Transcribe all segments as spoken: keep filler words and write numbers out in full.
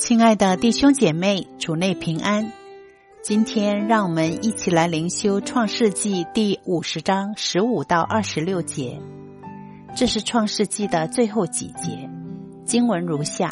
亲爱的弟兄姐妹，主内平安。今天让我们一起来灵修创世纪第五十章十五到二十六节，这是创世纪的最后几节。经文如下：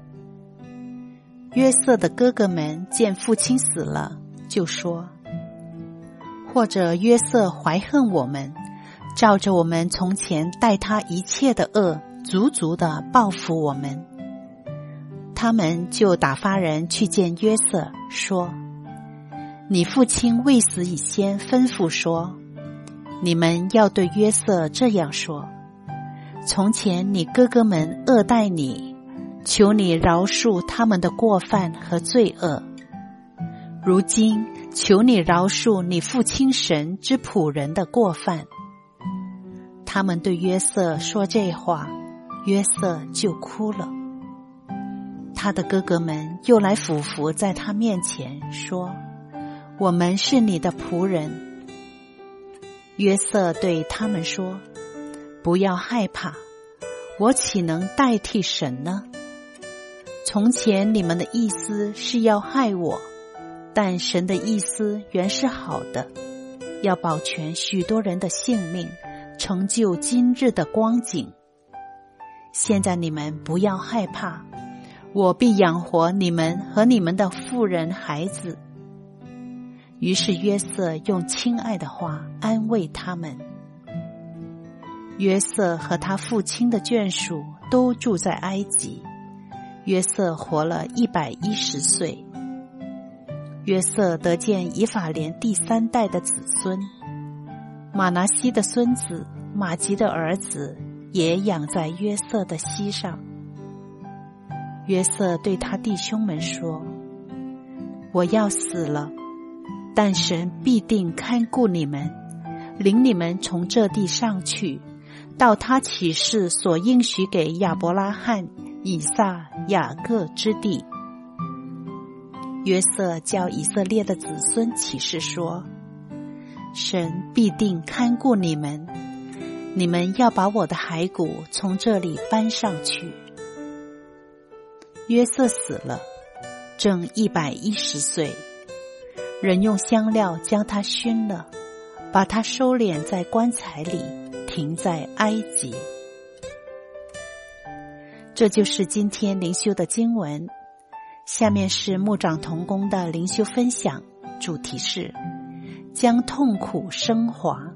约瑟的哥哥们见父亲死了，就说，或者约瑟怀恨我们，照着我们从前待他一切的恶，足足的报复我们。他们就打发人去见约瑟，说，你父亲未死以先吩咐说，你们要对约瑟这样说，从前你哥哥们恶待你，求你饶恕他们的过犯和罪恶，如今求你饶恕你父亲神之仆人的过犯。他们对约瑟说这话，约瑟就哭了。他的哥哥们又来俯伏在他面前，说，我们是你的仆人。约瑟对他们说，不要害怕，我岂能代替神呢？从前你们的意思是要害我，但神的意思原是好的，要保全许多人的性命，成就今日的光景。现在你们不要害怕，我必养活你们和你们的妇人孩子。于是约瑟用亲爱的话安慰他们。约瑟和他父亲的眷属都住在埃及，约瑟活了一百一十岁。约瑟得见以法莲第三代的子孙，马拿西的孙子马吉的儿子也养在约瑟的膝上。约瑟对他弟兄们说，我要死了，但神必定看顾你们，领你们从这地上去，到他起誓所应许给亚伯拉罕、以撒、雅各之地。约瑟叫以色列的子孙起誓说，神必定看顾你们，你们要把我的骸骨从这里搬上去。约瑟死了，正一百一十岁，人用香料将他熏了，把他收敛在棺材里，停在埃及。这就是今天灵修的经文。下面是牧长同工的灵修分享，主题是将痛苦升华。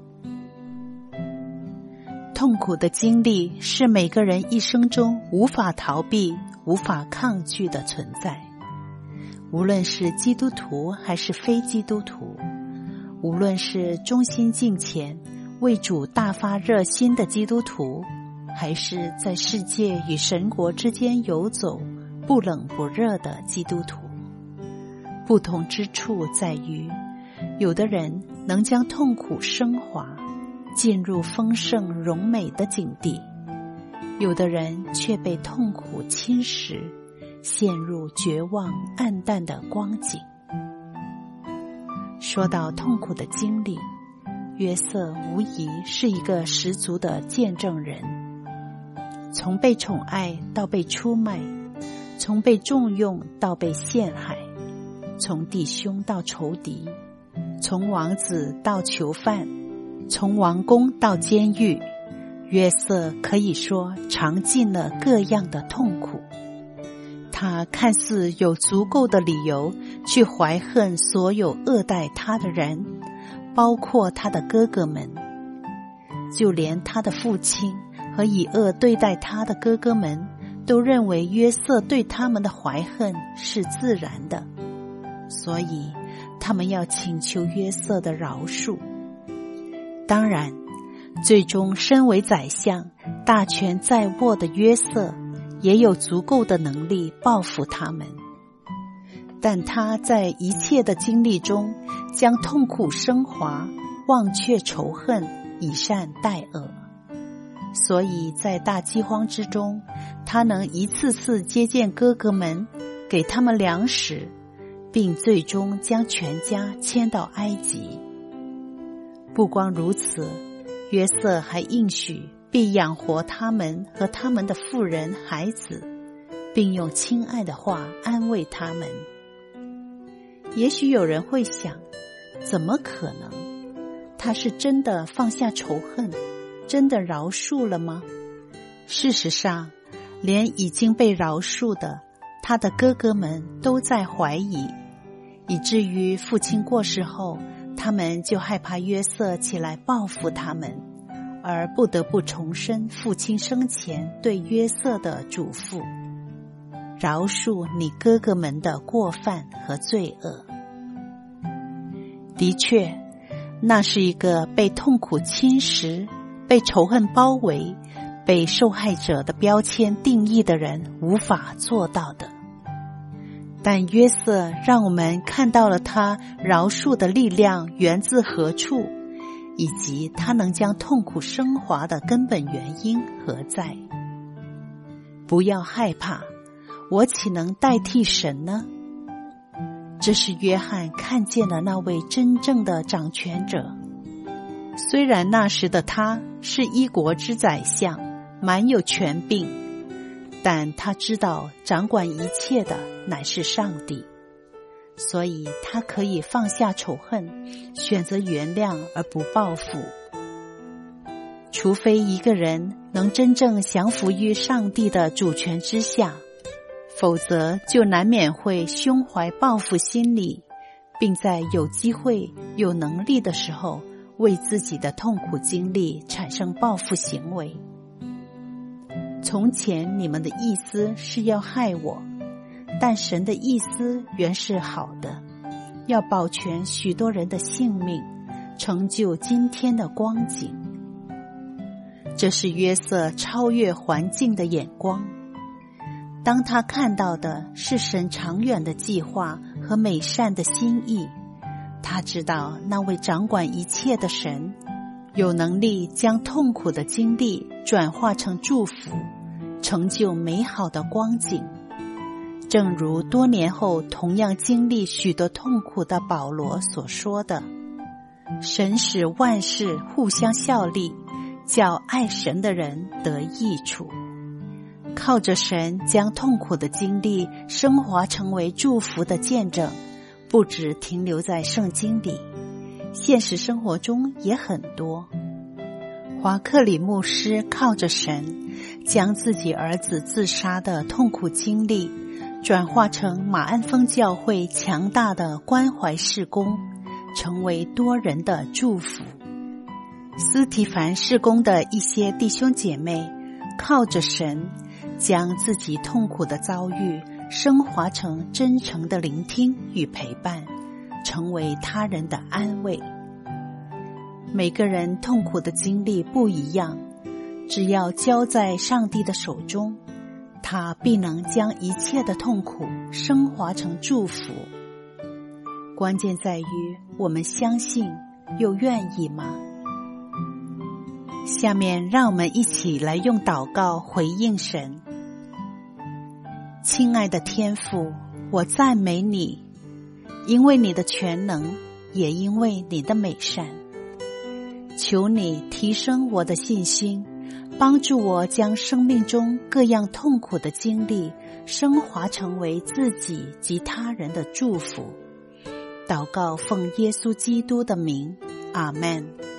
痛苦的经历是每个人一生中无法逃避、无法抗拒的存在。无论是基督徒还是非基督徒，无论是忠心敬虔、为主大发热心的基督徒，还是在世界与神国之间游走、不冷不热的基督徒，不同之处在于，有的人能将痛苦升华，进入丰盛荣美的境地，有的人却被痛苦侵蚀，陷入绝望暗淡的光景。说到痛苦的经历，约瑟无疑是一个十足的见证人。从被宠爱到被出卖，从被重用到被陷害，从弟兄到仇敌，从王子到囚犯，从王宫到监狱，约瑟可以说尝尽了各样的痛苦。他看似有足够的理由去怀恨所有恶待他的人，包括他的哥哥们，就连他的父亲和以恶对待他的哥哥们都认为约瑟对他们的怀恨是自然的，所以他们要请求约瑟的饶恕。当然，最终身为宰相、大权在握的约瑟也有足够的能力报复他们，但他在一切的经历中将痛苦升华，忘却仇恨，以善待恶。所以在大饥荒之中，他能一次次接见哥哥们，给他们粮食，并最终将全家迁到埃及。不光如此，约瑟还应许必养活他们和他们的妇人孩子， 并用亲爱的话安慰他们。也许有人会想，怎么可能？他是真的放下仇恨，真的饶恕了吗？事实上，连已经被饶恕的他的哥哥们都在怀疑，以至于父亲过世后，他们就害怕约瑟起来报复他们，而不得不重申父亲生前对约瑟的嘱咐：饶恕你哥哥们的过犯和罪恶。的确，那是一个被痛苦侵蚀、被仇恨包围、被受害者的标签定义的人无法做到的。但约瑟让我们看到了他饶恕的力量源自何处，以及他能将痛苦升华的根本原因何在。不要害怕，我岂能代替神呢？这是约翰看见了那位真正的掌权者。虽然那时的他是一国之宰相，满有权柄，但他知道掌管一切的乃是上帝，所以他可以放下仇恨，选择原谅而不报复。除非一个人能真正降服于上帝的主权之下，否则就难免会胸怀报复心理，并在有机会、有能力的时候为自己的痛苦经历产生报复行为。从前你们的意思是要害我，但神的意思原是好的，要保全许多人的性命，成就今天的光景。这是约瑟超越环境的眼光。当他看到的是神长远的计划和美善的心意，他知道那位掌管一切的神有能力将痛苦的经历转化成祝福，成就美好的光景。正如多年后同样经历许多痛苦的保罗所说的：神使万事互相效力，叫爱神的人得益处。靠着神将痛苦的经历升华成为祝福的见证，不只停留在圣经里，现实生活中也很多。华克里牧师靠着神，将自己儿子自杀的痛苦经历转化成马鞍峰教会强大的关怀事工，成为多人的祝福。斯提凡事工的一些弟兄姐妹靠着神，将自己痛苦的遭遇升华成真诚的聆听与陪伴，成为他人的安慰。每个人痛苦的经历不一样，只要交在上帝的手中，他必能将一切的痛苦升华成祝福。关键在于我们相信又愿意吗？下面让我们一起来用祷告回应神。亲爱的天父，我赞美你，因为你的全能，也因为你的美善。求你提升我的信心，帮助我将生命中各样痛苦的经历升华成为自己及他人的祝福。祷告奉耶稣基督的名，阿们。